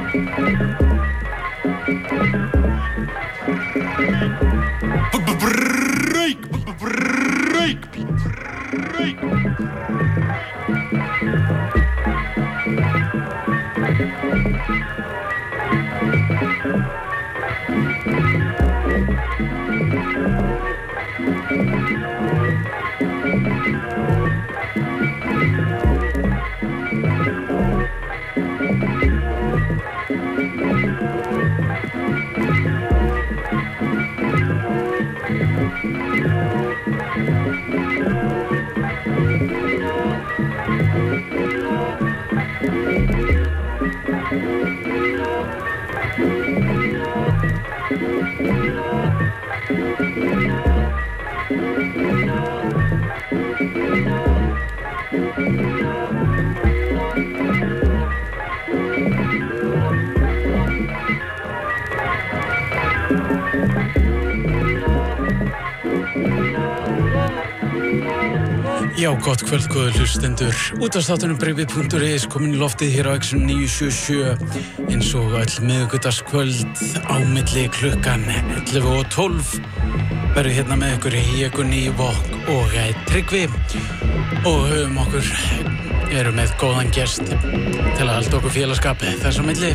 Já, gott kvöld, góðu hlustendur. Útvarpsþátturinn Breiðablik.is komin í loftið hér á Exxon 977 eins og öll miðvikudagskvöld á milli klukkan 11 og 12 verður hérna með ykkur ég, Gunni, Vok og Tryggvi og eru með góðan gest til að halda okkur félagskap þess á milli.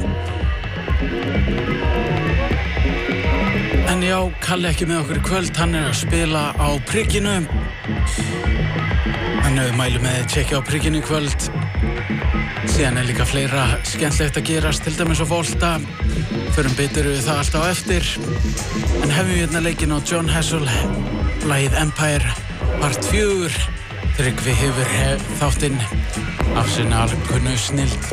En já, Kalli ekki með okkur í kvöld, hann að spila á Prigginu. Þannig við mælum með tjekka á Prigginu í kvöld. Síðan líka fleira skemmtilegt að gerast, til dæmis á Volta. Förum betur við það alltaf á eftir. En hefum við hérna leikinn á John Hassel, lagið Empire, part 4. Tryggvi hefur þáttinn af sinni alkunnu snilld.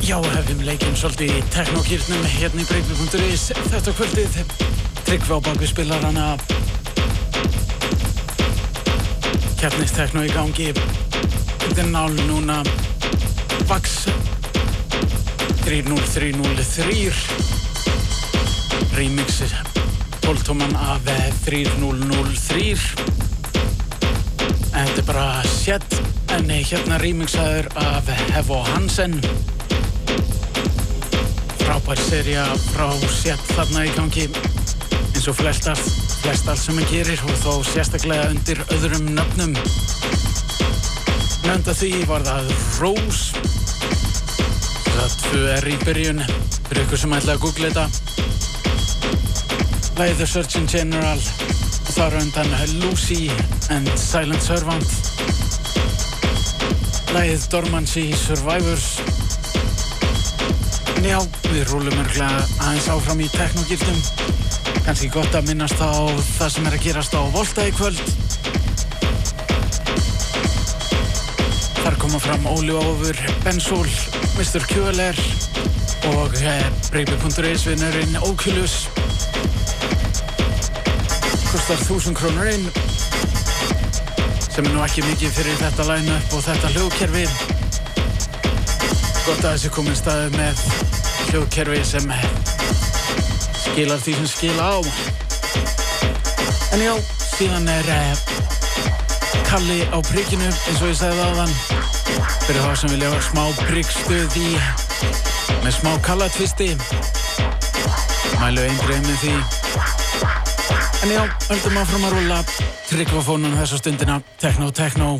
Já, hefum leikinn svolítið í teknokýrnum hérna í breakbeat.is þetta kvöldið. Tryggvi á bakvið spilarana. Keppnistekno í gangi. Þetta er nál núna. Vax 30303. Remix 12 tóman af 3003. Þetta er bara Shed, en hérna remixaður af Hevo Hansen. Frábær sería frá Shed þarna í gangi, eins og flest allt sem hann gerir, og þó sérstaklega undir öðrum nöfnum. Nefnda því var það Rose. Það 2 í byrjun, fyrir ykkur sem ætla að googla þetta. Lagið The Surgeon General, og þar undan Lucy and Silent Servant. Lagið Dormancy Survivors. En já, við rúlum örglega aðeins áfram í teknogýrnum. Kannski gott að minnast á það sem er að gerast á Volta í kvöld. Þar koma fram Óli Ófur, Bensól, Mr. QLR og breakbeat.is vinnurinn Oculus. Kostar 1000 krónur inn, sem er nú ekki mikið fyrir þetta line-up og þetta hljóðkerfi. Gott að þessi komin staðið með hljóðkerfi sem skilar því sem skila á. En já, síðan er Kalli á prikinu, eins og ég sagði áðan. Fyrir það sem vilja hafa smá prikstuð í með smá Kalla-tvisti. Mælu eindreið með því. En já, höldum áfram að rúlla Tryggvafónun þessa stundina. Techno.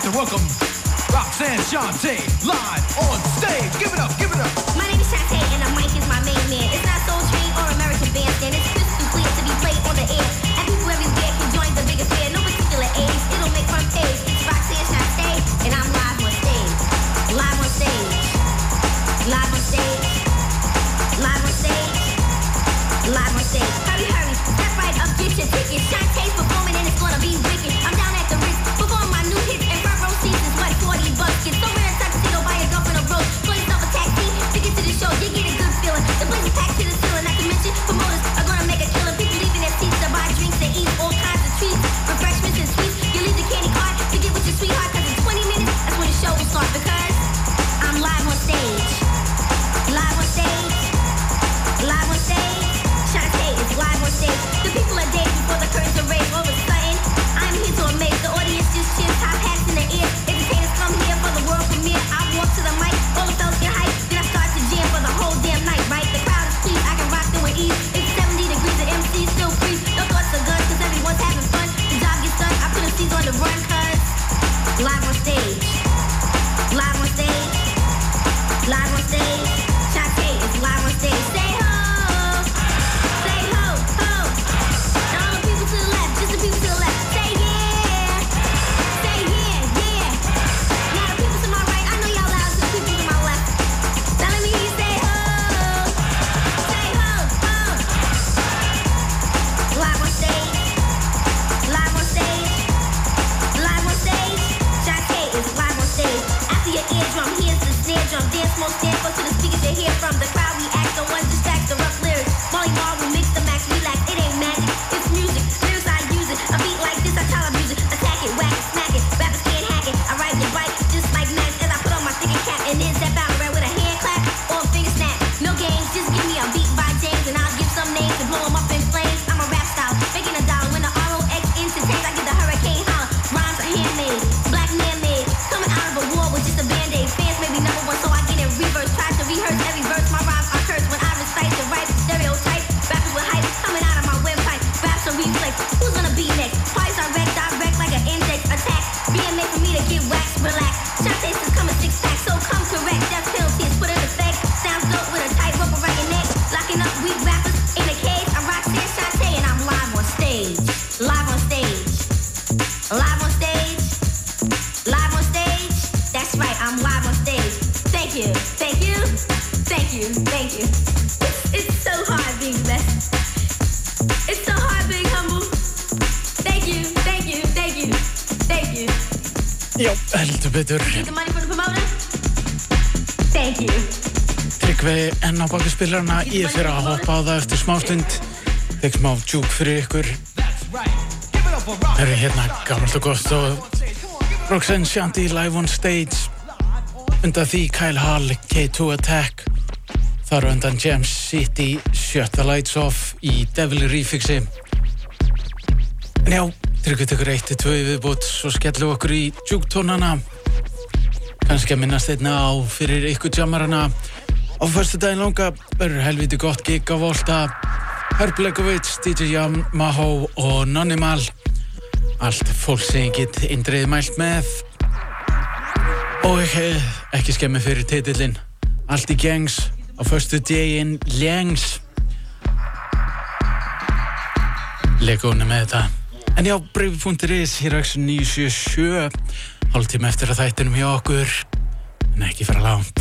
to welcome Roxanne Shante live on stage. Give it up, give it up. My name is Shante and the mic is my main man. It's not Soul Train or American Bandstand. It's crystal clear to be played on the air. And people everywhere can join the big affair. No particular age, it'll make front page. It's Roxanne Shante and I'm live on stage. Live on stage. Live on stage. Live on stage. Live on stage. Hurry, hurry. Step right up, get your ticket. Shantae's performing and it's gonna be wicked. I'm down at the Ritz, perform my new hits and front row seats is what $40. Get somewhere in a tuxedo, buy your girlfriend a robe. Call yourself a taxi to get to the show. You get a good feeling. The place is packed to the ceiling. Not to mention, promoters are gonna make a killing. People leaving their seats to buy drinks and eat all kinds of treats, refreshments and sweets. You leave the candy card to get with your sweetheart. Cause in 20 minutes, that's when the show will start. Because I'm live on stage. Live on stage. Live on stage. Shantae is live on stage. The people are days before the curtains are raised. All of a sudden, I'm here to amaze. The audience just cheers, top hats in the air. Entertainers come here for the world premiere. I walk to the mic, all the fellas get hyped. Then I start to jam for the whole damn night, right? The crowd is pleased, I can rock them with ease. It's 70 degrees, the MC still freeze. No thoughts of guns, cause everyone's having fun. The job gets done, I put MCs on the run, cause live on stage. Live on stage. Live on stage. Shantae is live on stage. Say ho! Say ho, ho! And all the people to the left, just the people to the left. Say yeah! Say yeah, yeah! Now the people to my right, I know y'all loud to the people to my left. Now let me hear you say ho! Say ho, ho! Live on stage. Live on stage. Live on stage. Shantae is live on stage. After your eardrum, here's the snare drum. Dance more, stand close to the speakers to hear from. The crowd reacts, no one distracts the rough lyrics. Molly Marl will mix the max, relax, it ain't magic, it's music. Lyrics I use it, a beat like this I tell abuse it. Attack it, whack it, smack it, rappers can't hack it. I ride your bike just like Max as I put on my thinking cap. And then step out around with a hand clap or a finger snap. No games, just give me a beat by James and I'll give some names and blow them up in flames. I'm a rap style, making a dollar when the ROX entertains. I get the hurricane holler, rhymes are handmade, black man made. Coming out of a war with just a band-aid. Fans may be number one, so I get in reverse. Try to rehearse every verse. My rhymes are cursed when I recite the right stereotype. Rappers with hype coming out of my windpipe. Raps are reflex. Who's gonna be next? Parties are wrecked, direct like an index attack. Being made for me to get waxed, relax. Shantae says come a six-pack, so come correct. Death penalty is put in effect. Sounds dope with a tight rope around your neck. Locking up weak rappers in a cage. I'm Roxanne Shante and I'm live on stage. Live on stage. Live on stage. Live on stage. That's right, I'm live on stage. Thank you, thank you, thank you, thank you. It's so hard being blessed. It's so hard being humble. Thank you, thank you, thank you, thank you. Já, heldur betur. Get the money from the promoter? Thank you. Tryggvi enn á baki spilarna, ég fyrir að hoppa á það eftir smástund. Þegar smá djúk fyrir ykkur. Það eru hérna gammalt og gott og Roxanne Shante live on stage. Undan því Kyle Hall, K2 Attack. Þar á undan Jam City, Shut the Lights Off í Devil Refixi. En já, Tryggvi tekur 1-2 viðbót, svo skellum við okkur í djúktónana. Kannski að minnast einna á fyrir ykkur jammarana. Á föstudaginn langa verður helviti gott gig á Volta. Herb Legovich, DJ Yamaho og Nonimal. Allt fólk sem ég get indriðið mælt með. Og ekki skemmi fyrir titillinn. Allt í gangs á föstudaginn Ljangs. Legónu með þetta. En já, Breivi.is hér á Exxon 977. Hálftíma eftir að þættinum hjá okkur. En ekki fara langt.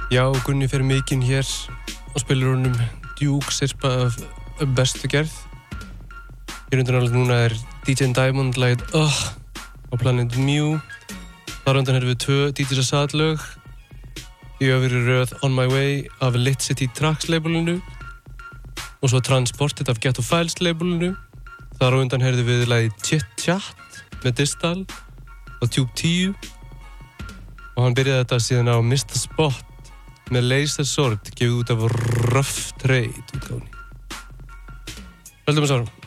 Já, Gunni fer mikinn hér á spilurunum Duke sirpa af bestu gerð. Hér undan alveg núna DJ Diamond lagið á Planet Mew. Þar undan við 2 DJ Assad lög. Í öfri röð On My Way af Lit City Tracks labelinu og svo Transported af Ghetto Files labelinu. Þar undan við lagið Chit Chat með Distal og Tube 10 og hann byrjaði þetta síðan á Mr. Spot með Laser Sword gefið út af Rough Trade útgáfunni. Höldum við sárum.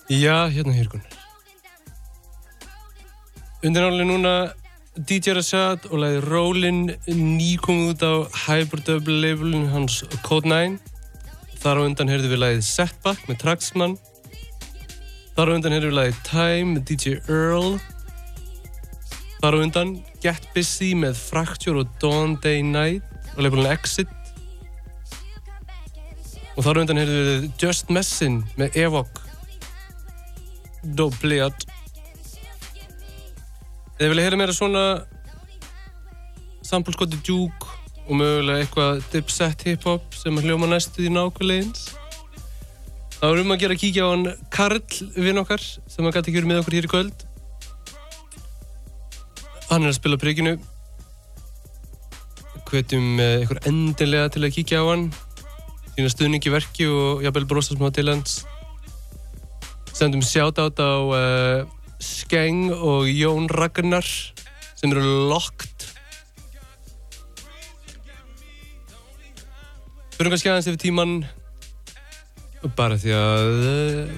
Já, hérna Gunnar. Undirnáli núna DJ Rashad og lagði Rollin nýkomið út á Hyperdub labelin hans Code 9. Þar á undan heyrðum við lagið Setback með Traxman. Þar á undan heyrðum við lagið Time með DJ Earl. Þar á undan Get Busy með Fracture og Dawn Day Night og labelin Exit. Og þar á undan heyrðum við Just Messin með Evok. Dobliat. Ef vilja heyra meira svona sampleskoti djúk og mögulega eitthvað dipset hip-hop sem hljóma næstu í nákvæmlega eins. Það var að gera að kíkja á hann Karl, vinn okkar, sem hann gæti ekki verið með okkur hér í kvöld. Hann að spila á prikinu. Hvetjum ykkur endilega til að kíkja á hann. Sýna stuðningi verki og jafnvel brosa smá til hans. Sendum shoutout á Skeng og Jón Ragnar sem eru locked. Fyrir kannski aðeins yfir tíman bara því að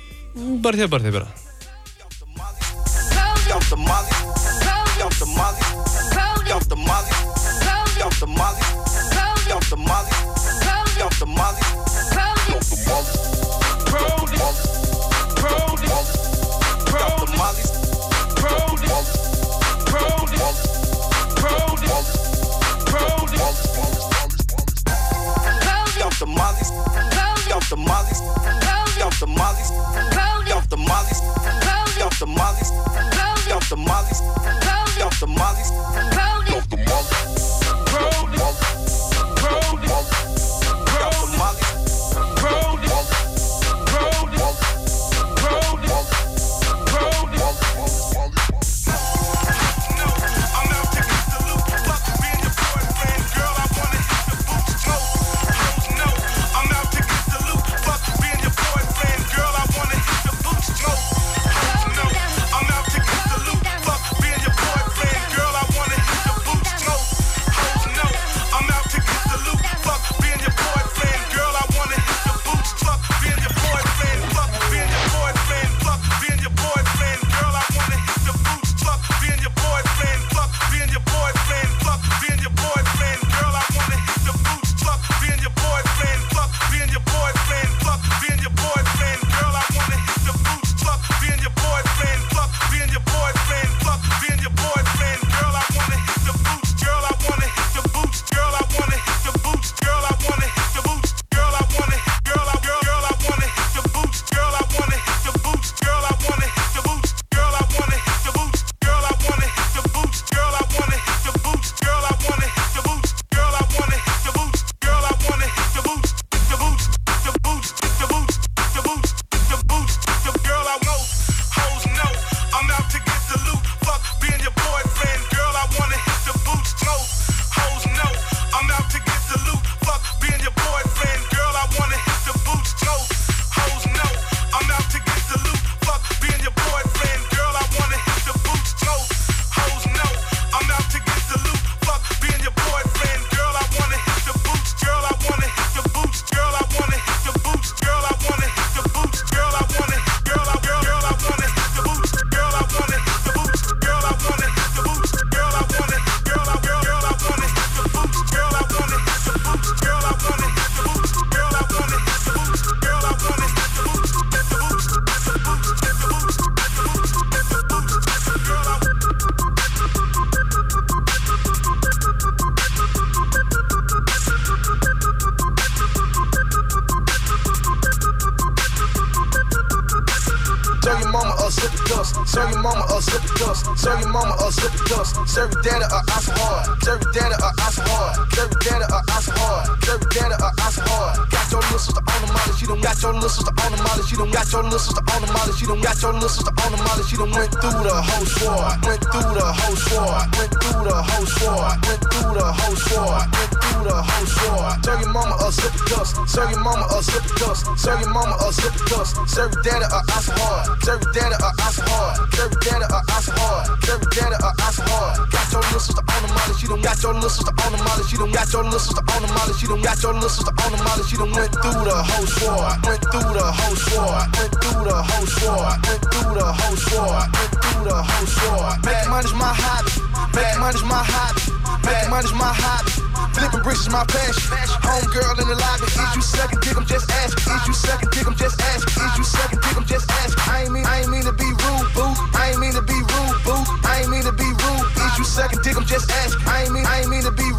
Serve your mama a slip of dust. Serve your mama a slip of dust. Serve your daddy a ounce of hard. Serve your daddy a ounce of hard. Serve your daddy a ounce of hard. Serve your daddy a ounce of hard. Got your little sister on the molly. She done got your little sister on the molly. She done got your little sister on the molly. She done got your little sister on the molly. She done went through the whole sword. Went through the whole sword. Went through the whole sword. Went through the whole sword. Went through the whole sword. Serve your mama a zipper dust. Serve your mama a zipper dust. Serve your mama a zipper dust. Serve your daddy a ice hard. Serve your daddy a ice hard. Serve your daddy a ice hard. Serve your daddy a ice hard. Got your little sister on the molly. She done got your little sister on the molly. She done got your little sister on the molly. She done got your little sister on the molly. She done went through the whole sword. Went through the whole sword. Went through the whole sword. Went through the whole sword. Went through the whole sword. Making money's my hobby. Making money's my hobby. Making money's my hobby. Flipping bricks is my passion. Home girl in the lobby. Is you sucking dick? I'm just asking. Is you sucking dick? I'm just asking. Is you sucking dick? I'm just asking. I ain't mean to be rude, boo. I ain't mean to be rude, boo. I ain't mean to be rude. Is you sucking dick? I'm just asking. I ain't mean to be